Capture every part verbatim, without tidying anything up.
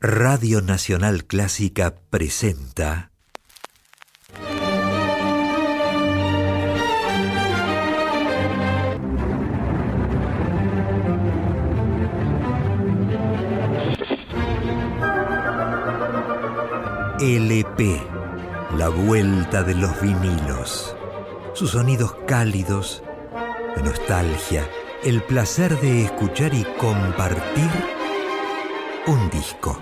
Radio Nacional Clásica presenta L P, la vuelta de los vinilos. Sus sonidos cálidos, de nostalgia, el placer de escuchar y compartir un disco.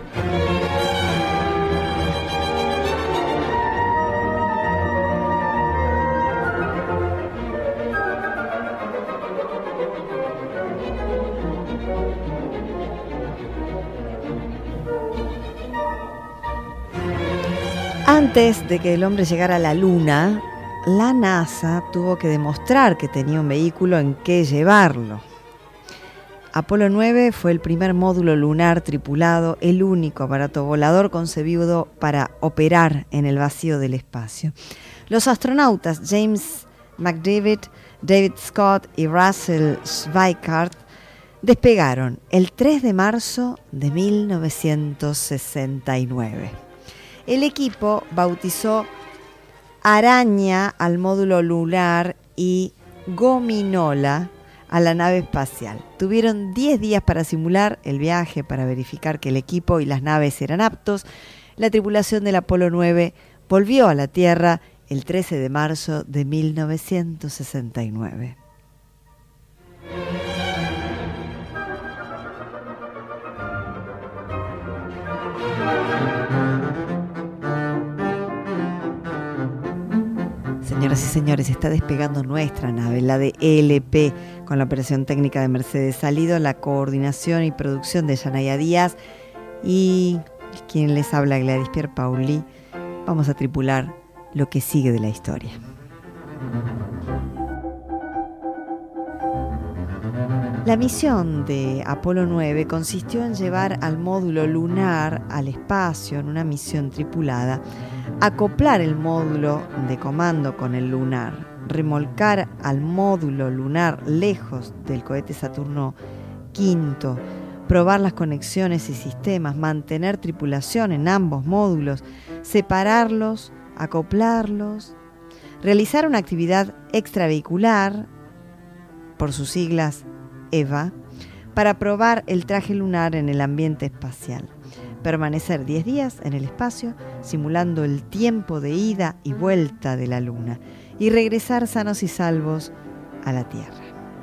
Antes de que el hombre llegara a la Luna, la NASA tuvo que demostrar que tenía un vehículo en que llevarlo. Apolo nueve fue el primer módulo lunar tripulado, el único aparato volador concebido para operar en el vacío del espacio. Los astronautas James McDavid, David Scott y Russell Schweickart despegaron el tres de marzo de mil novecientos sesenta y nueve. El equipo bautizó Araña al módulo lunar y Gominola a la nave espacial. Tuvieron diez días para simular el viaje, para verificar que el equipo y las naves eran aptos. La tripulación del Apolo nueve volvió a la Tierra el trece de marzo de mil novecientos sesenta y nueve. Señoras y señores, está despegando nuestra nave, la de L P, con la operación técnica de Mercedes Salido, la coordinación y producción de Yanaya Díaz y quien les habla, Gladys Pierpaoli. Vamos a tripular lo que sigue de la historia. La misión de Apolo nueve consistió en llevar al módulo lunar al espacio en una misión tripulada, acoplar el módulo de comando con el lunar, remolcar al módulo lunar lejos del cohete Saturno quinto, probar las conexiones y sistemas, mantener tripulación en ambos módulos, separarlos, acoplarlos, realizar una actividad extravehicular, por sus siglas E V A, para probar el traje lunar en el ambiente espacial. Permanecer diez días en el espacio, simulando el tiempo de ida y vuelta de la Luna, y regresar sanos y salvos a la Tierra.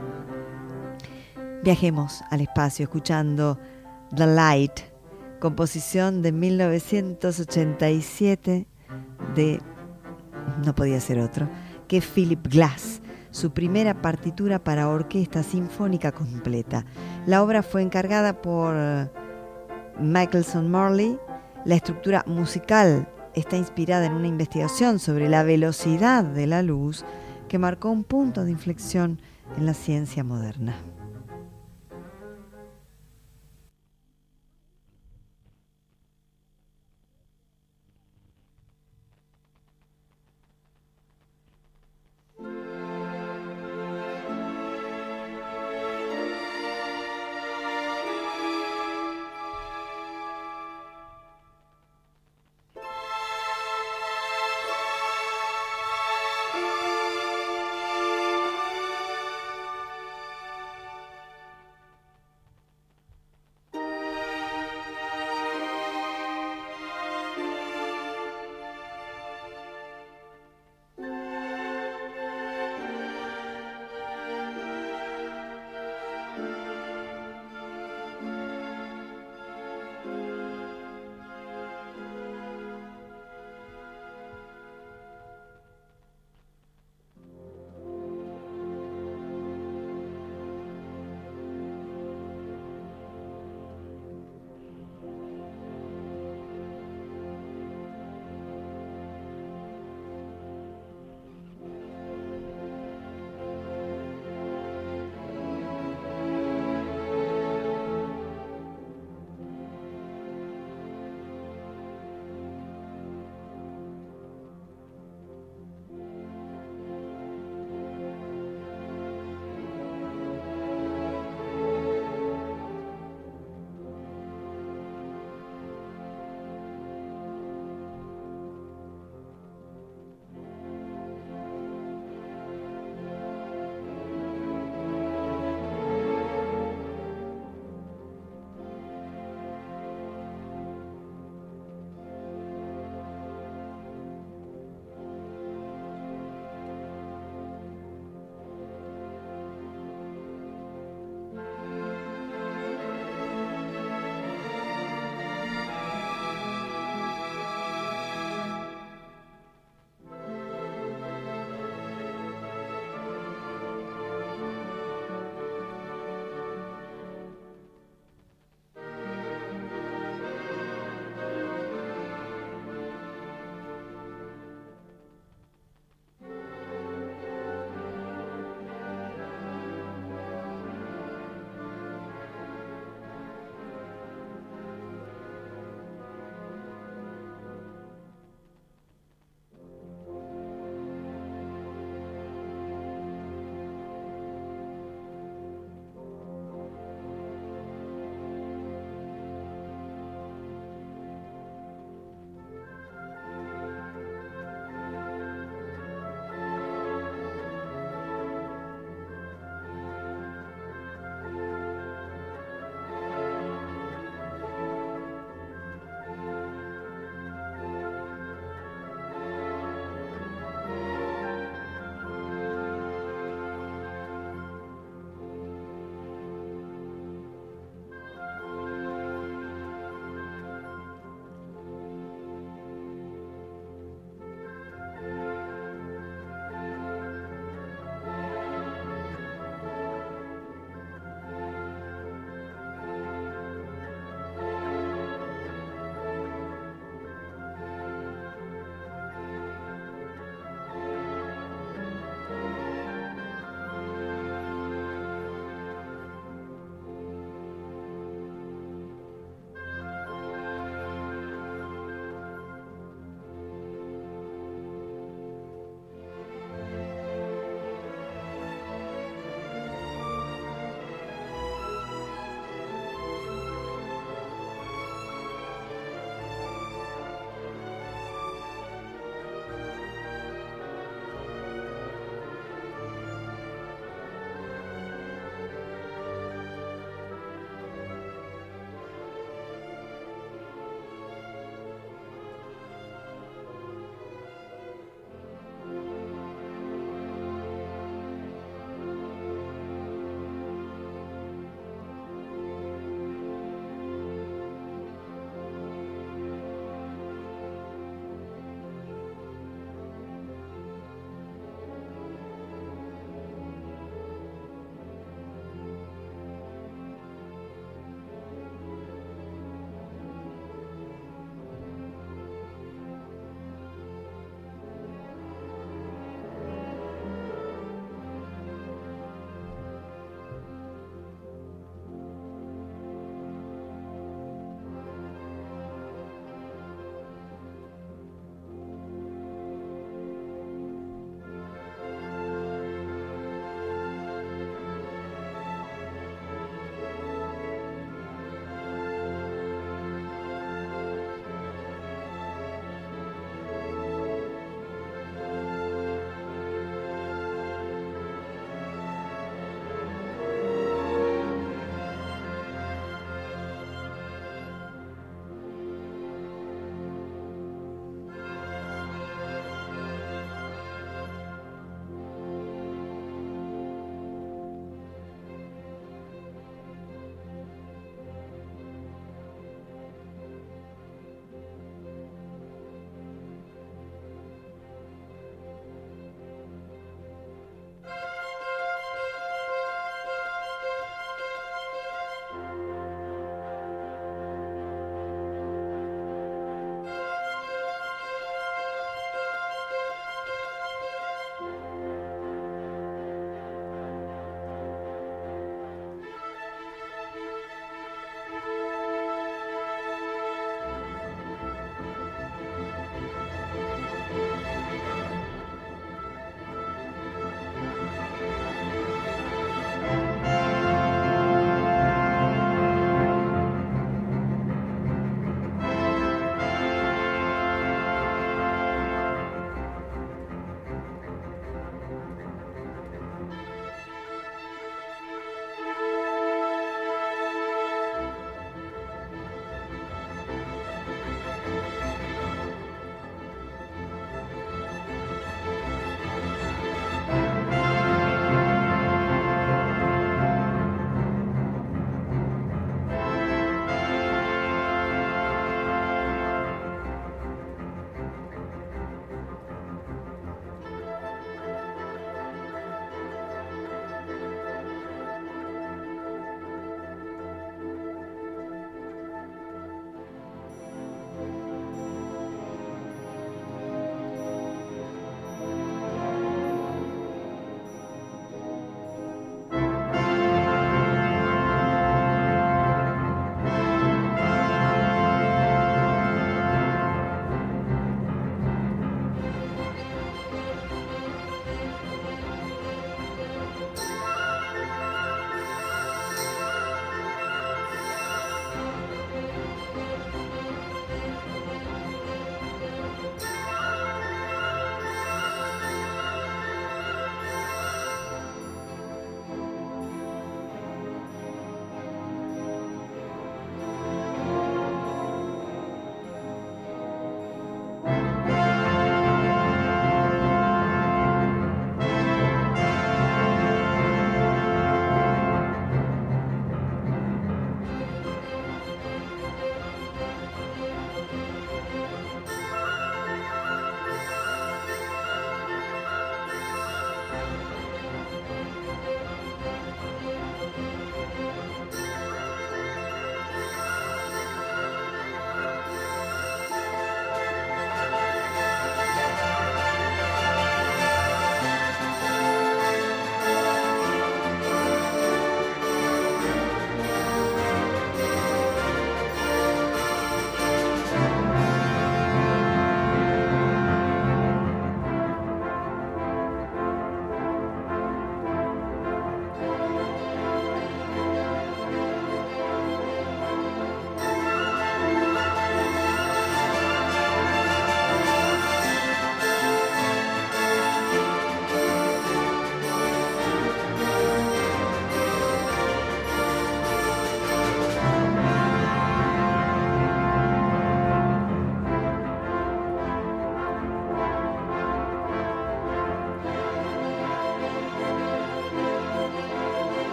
Viajemos al espacio escuchando The Light, composición de mil novecientos ochenta y siete de, no podía ser otro, que Philip Glass, su primera partitura para orquesta sinfónica completa. La obra fue encargada por Michelson Morley. La estructura musical está inspirada en una investigación sobre la velocidad de la luz que marcó un punto de inflexión en la ciencia moderna.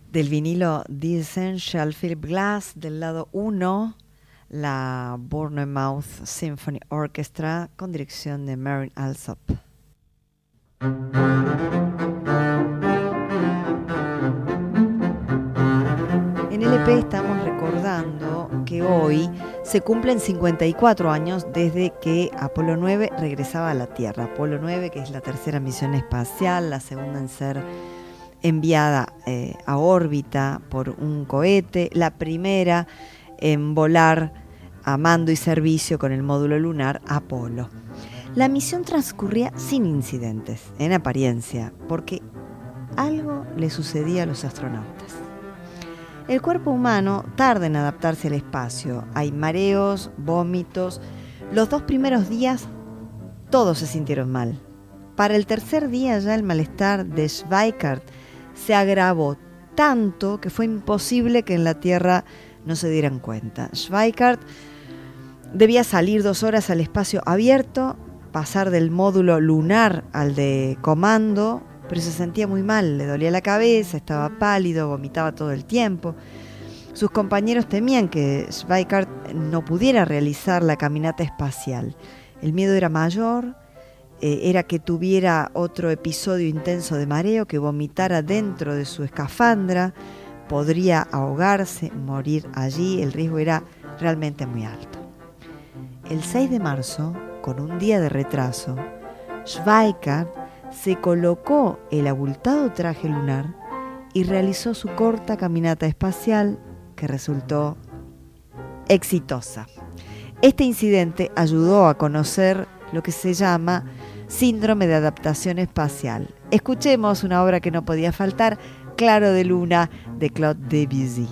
Del vinilo The Essential Philip Glass, del lado uno, la Bournemouth Symphony Orchestra con dirección de Marin Alsop. En el E P estamos recordando que hoy se cumplen cincuenta y cuatro años desde que Apolo nueve regresaba a la Tierra. Apolo nueve, que es la tercera misión espacial, la segunda en ser enviada eh, a órbita por un cohete, la primera en volar a mando y servicio con el módulo lunar Apolo. La misión transcurría sin incidentes, en apariencia, porque algo le sucedía a los astronautas. El cuerpo humano tarda en adaptarse al espacio. Hay mareos, vómitos. Los dos primeros días todos se sintieron mal. Para el tercer día ya el malestar de Schweikart se agravó tanto que fue imposible que en la Tierra no se dieran cuenta. Schweikart debía salir dos horas al espacio abierto, pasar del módulo lunar al de comando, pero se sentía muy mal, le dolía la cabeza, estaba pálido, vomitaba todo el tiempo. Sus compañeros temían que Schweikart no pudiera realizar la caminata espacial. El miedo era mayor, eh, era que tuviera otro episodio intenso de mareo, que vomitara dentro de su escafandra, podría ahogarse, morir allí, el riesgo era realmente muy alto. El seis de marzo, con un día de retraso, Schweikart se colocó el abultado traje lunar y realizó su corta caminata espacial, que resultó exitosa. Este incidente ayudó a conocer lo que se llama síndrome de adaptación espacial. Escuchemos una obra que no podía faltar, Claro de Luna, de Claude Debussy.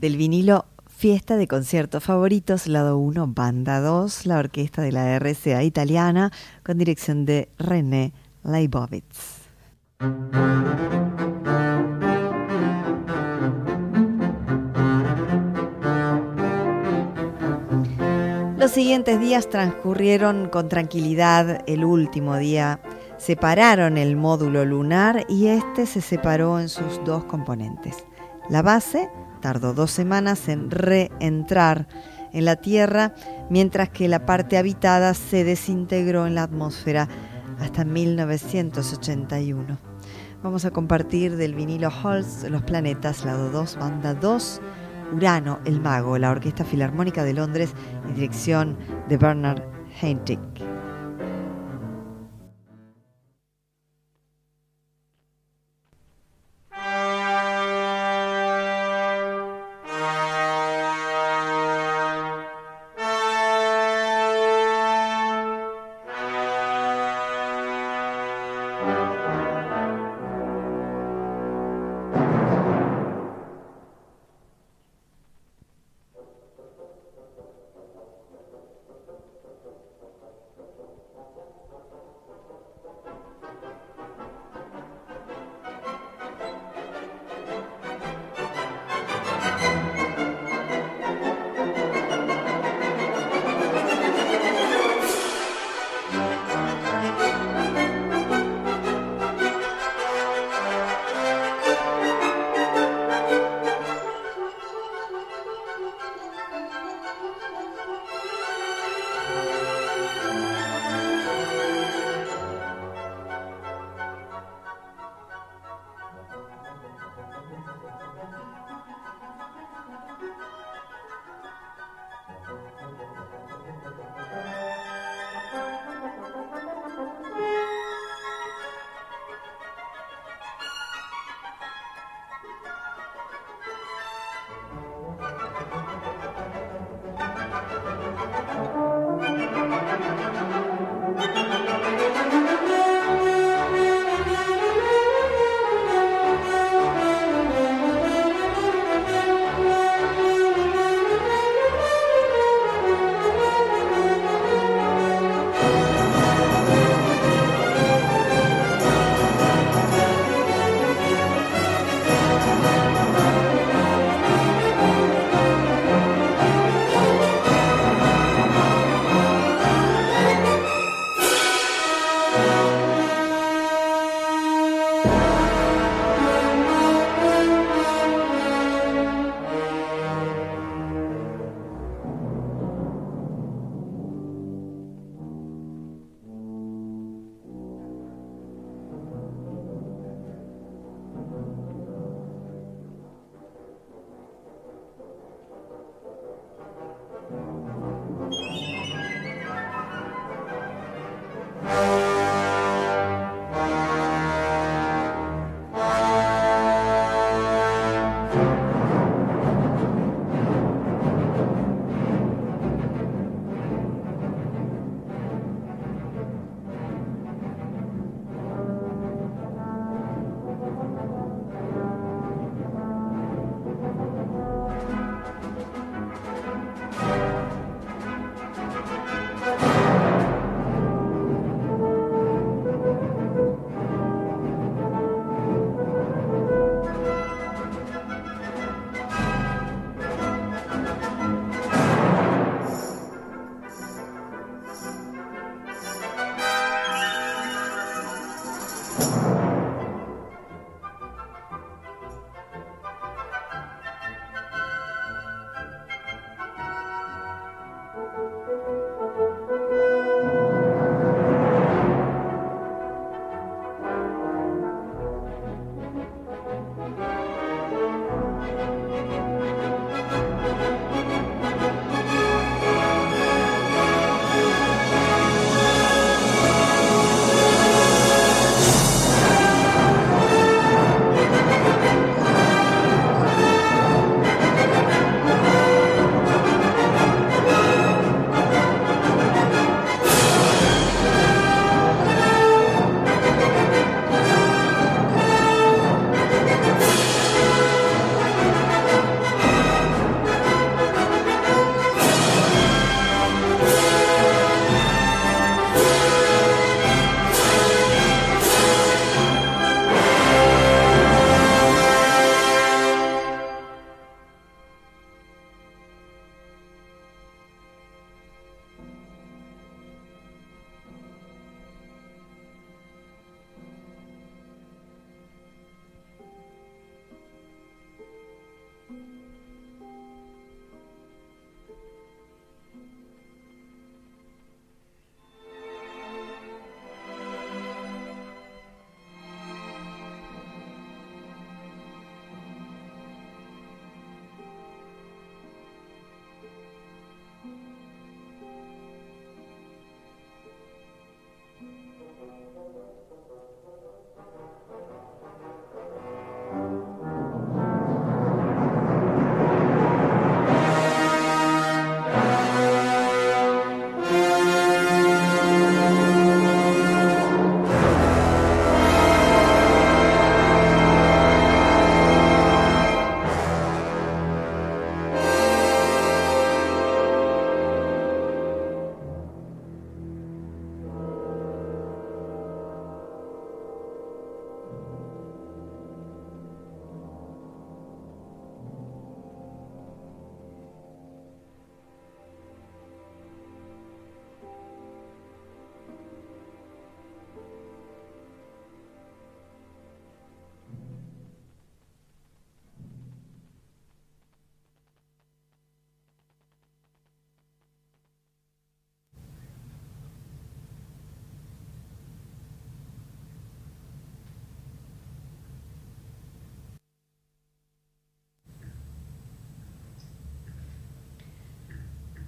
del vinilo Fiesta de conciertos favoritos, lado uno, banda dos, la orquesta de la R C A italiana, con dirección de René Leibovitz. Los siguientes días transcurrieron con tranquilidad. El último día separaron el módulo lunar y este se separó en sus dos componentes. La base tardó dos semanas en reentrar en la Tierra, mientras que la parte habitada se desintegró en la atmósfera hasta mil novecientos ochenta y uno. Vamos a compartir del vinilo Holst Los Planetas, lado dos, banda dos, Urano, el Mago, la Orquesta Filarmónica de Londres, en dirección de Bernard Haitink.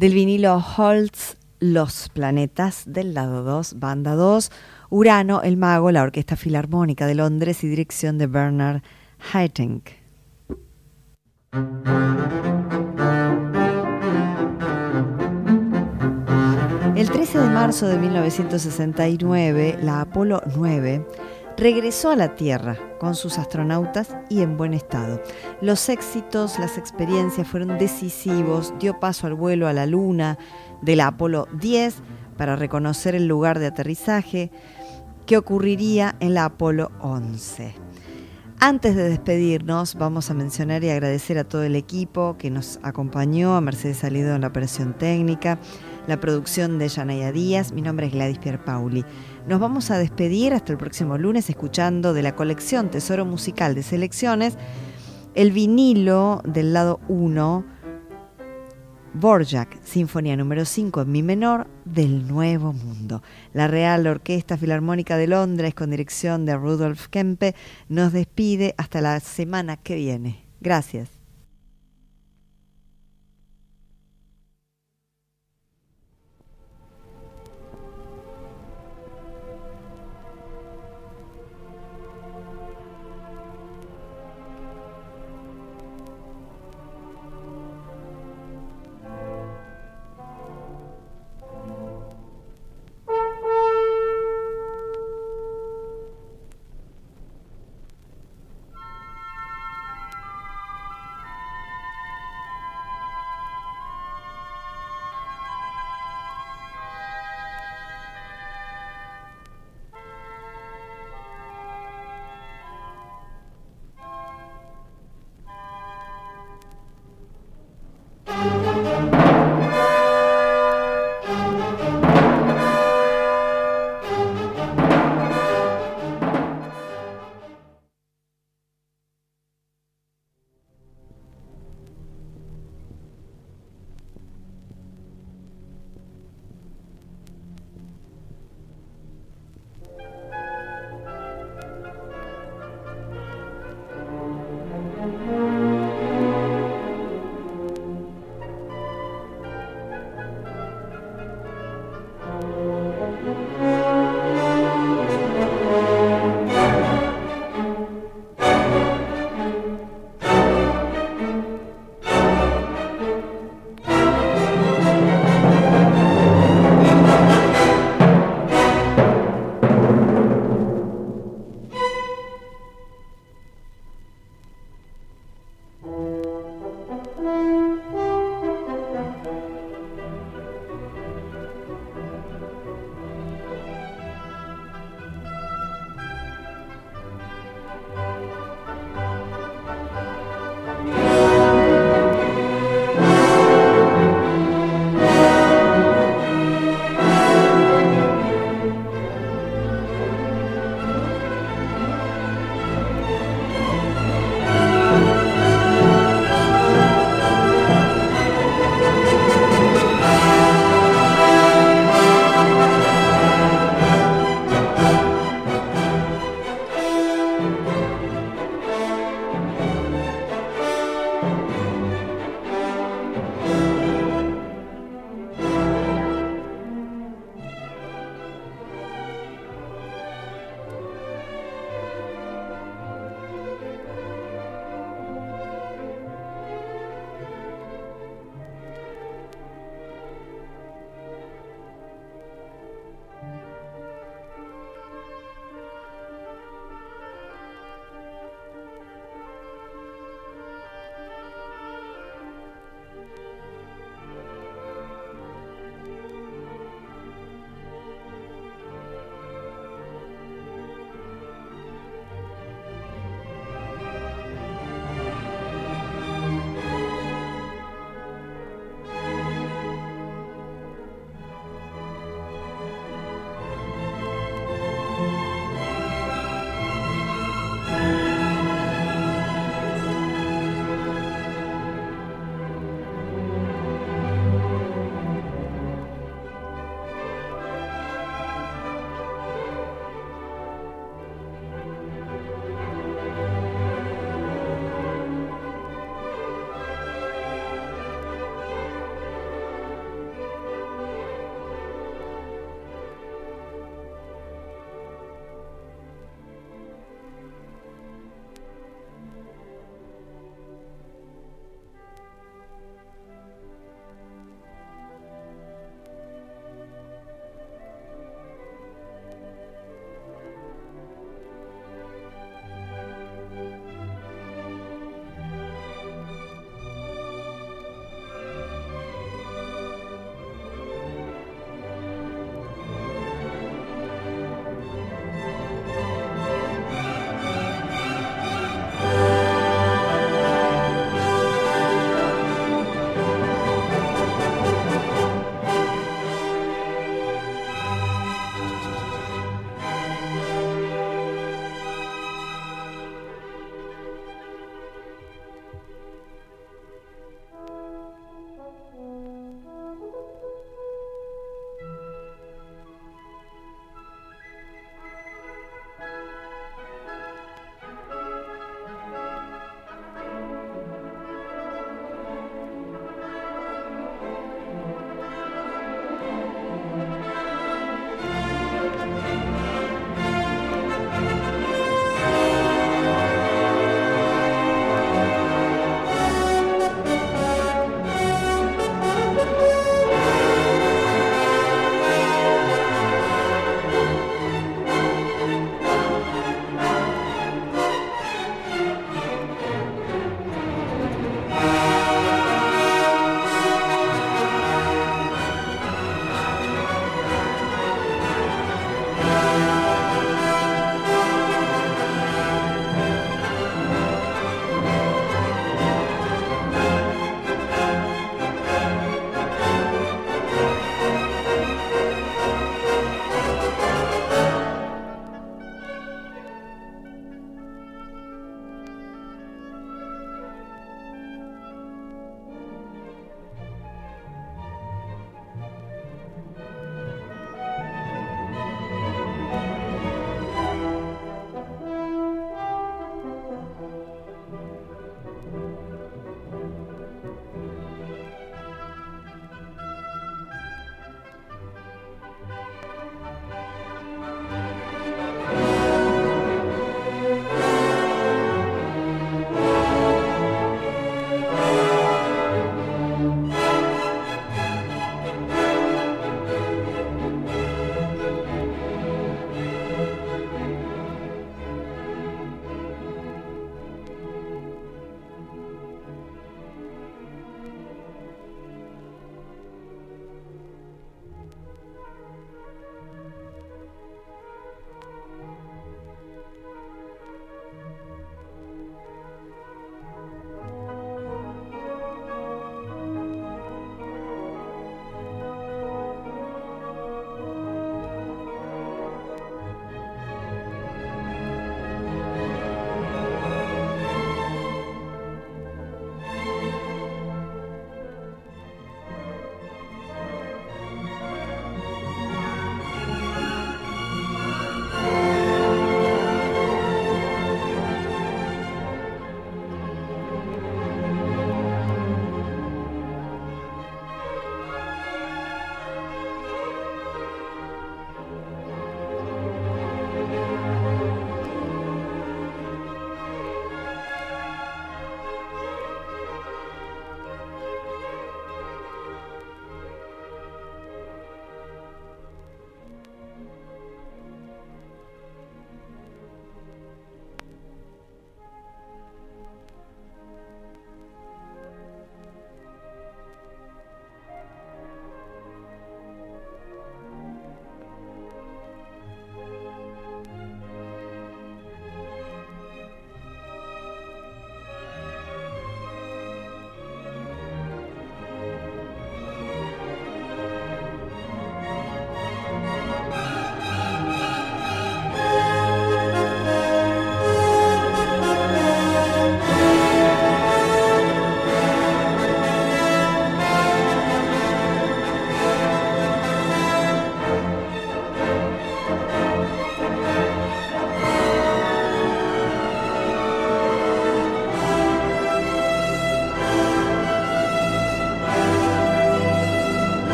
Del vinilo Holtz, Los Planetas, del lado dos, banda dos, Urano, El Mago, la Orquesta Filarmónica de Londres y dirección de Bernard Haitink. El trece de marzo de mil novecientos sesenta y nueve, la Apolo nueve regresó a la Tierra con sus astronautas y en buen estado. Los éxitos, las experiencias fueron decisivos, dio paso al vuelo a la Luna de la Apolo diez para reconocer el lugar de aterrizaje que ocurriría en la Apolo once. Antes de despedirnos, vamos a mencionar y agradecer a todo el equipo que nos acompañó, a Mercedes Salido en la operación técnica, la producción de Yanaya Díaz. Mi nombre es Gladys Pierpauli. Nos vamos a despedir hasta el próximo lunes escuchando de la colección Tesoro Musical de Selecciones el vinilo del lado uno, Dvorak, Sinfonía número cinco en mi menor del Nuevo Mundo. La Real Orquesta Filarmónica de Londres, con dirección de Rudolf Kempe, nos despide hasta la semana que viene. Gracias.